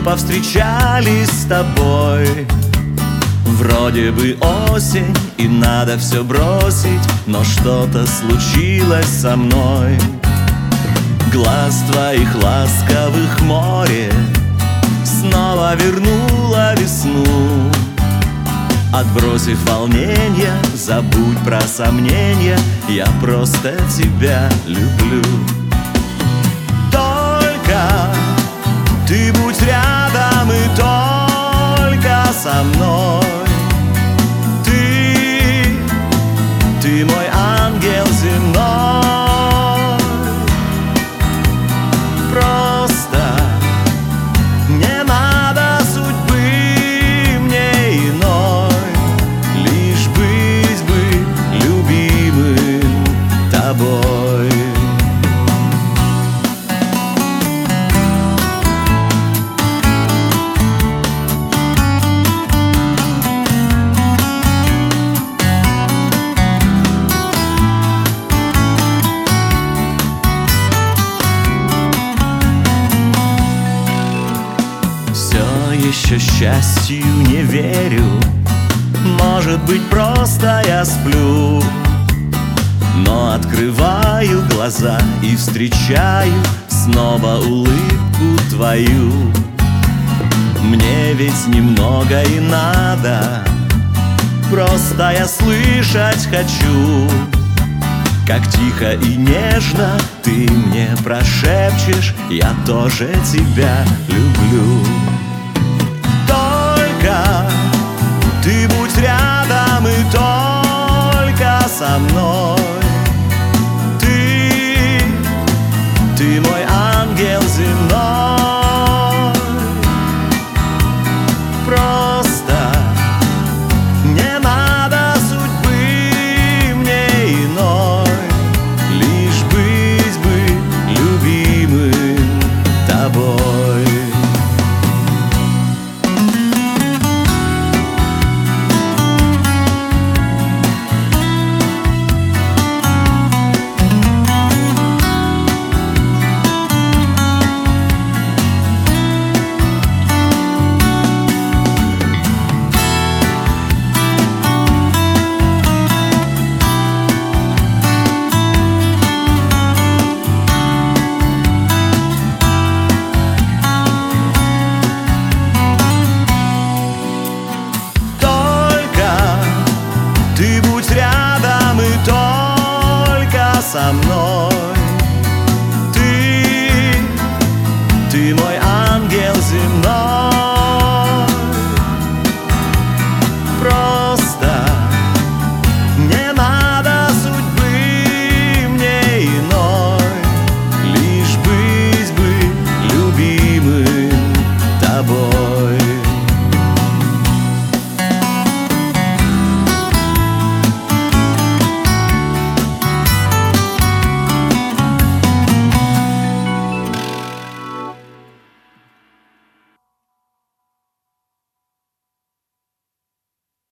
повстречались с тобой. Вроде бы осень, и надо все бросить, но что-то случилось со мной. Глаз твоих ласковых море снова вернуло весну. Отбросив волнение, забудь про сомнения, я просто тебя люблю. Только ты будь рядом и только со мной. Ты мой ангел земной. Просто не надо судьбы мне иной, лишь быть бы любимым тобой. Еще счастью не верю, может быть, просто я сплю, но открываю глаза и встречаю снова улыбку твою. Мне ведь немного и надо, просто я слышать хочу, как тихо и нежно ты мне прошепчешь: я тоже тебя люблю. Ты будь рядом и только со мной.